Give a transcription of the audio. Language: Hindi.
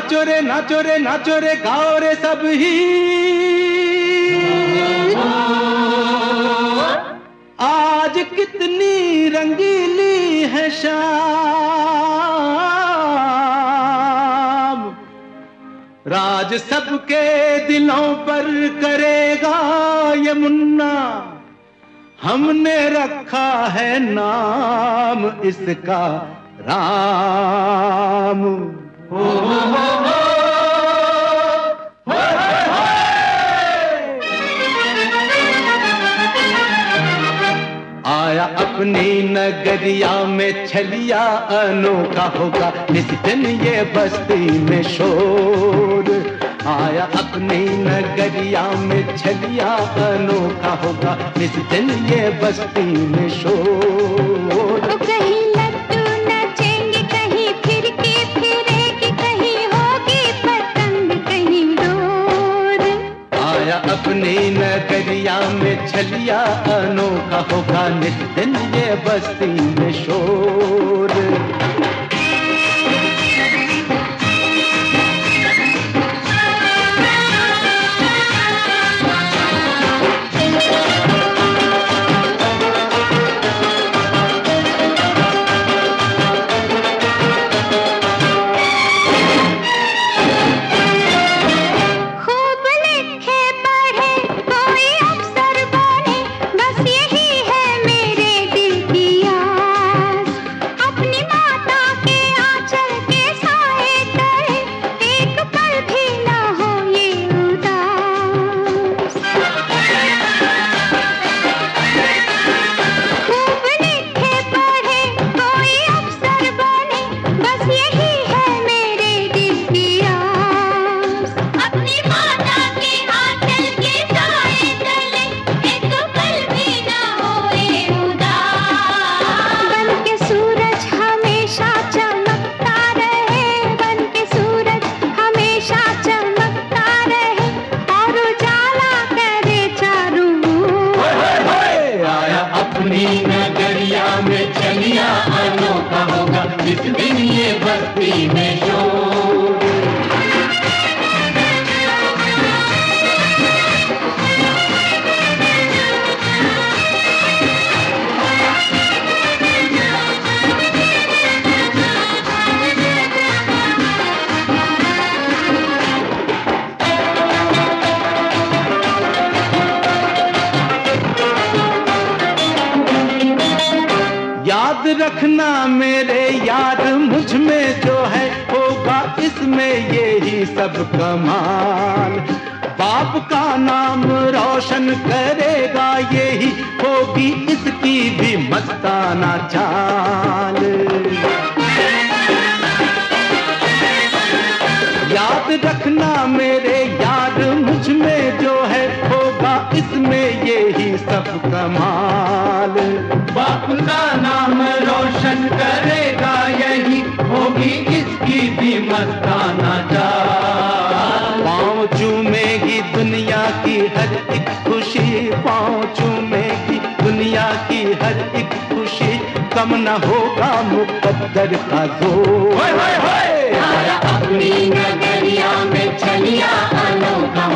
नाचो रे गाओ रे सब ही। आज कितनी रंगीली है शाम, राज सबके दिलों पर करेगा ये मुन्ना। हमने रखा है नाम इसका राम। हो आया अपनी नगरिया में छलिया, अनोखा होगा इस दिन ये बस्ती में शोर। आया अपनी नगरिया में छलिया, अनोखा होगा इस दिन ये बस्ती में शोर। कहीं लड्डू नचेंगे, कहीं फिरकी फिरेगी, कहीं होगी पतंग, कहीं डोर। आया अपनी नगरिया में छलिया, अनोखा होगा नित दिन ये बस्ती में शोर। नगरिया में चलिया, अनोखा होगा इस दिन ये बस्ती में शोर। याद रखना मेरे यार, मुझ में जो है होगा इसमें यही सब कमाल। बाप का नाम रोशन करेगा, यही होगी इसकी भी मस्ताना चाल। याद रखना मेरे यार, मुझ में जो है होगा इसमें यही सब कमाल। बाप का नाम रोशन करेगा, यही होगी इसकी भी मस्ताना चाल। पाँव चूमेगी दुनिया की हर एक खुशी, पाँव चूमेगी दुनिया की हर एक खुशी, कम न होगा मुकद्दर का जोर। आया अपनी नगरिया में छलिया, अनोखा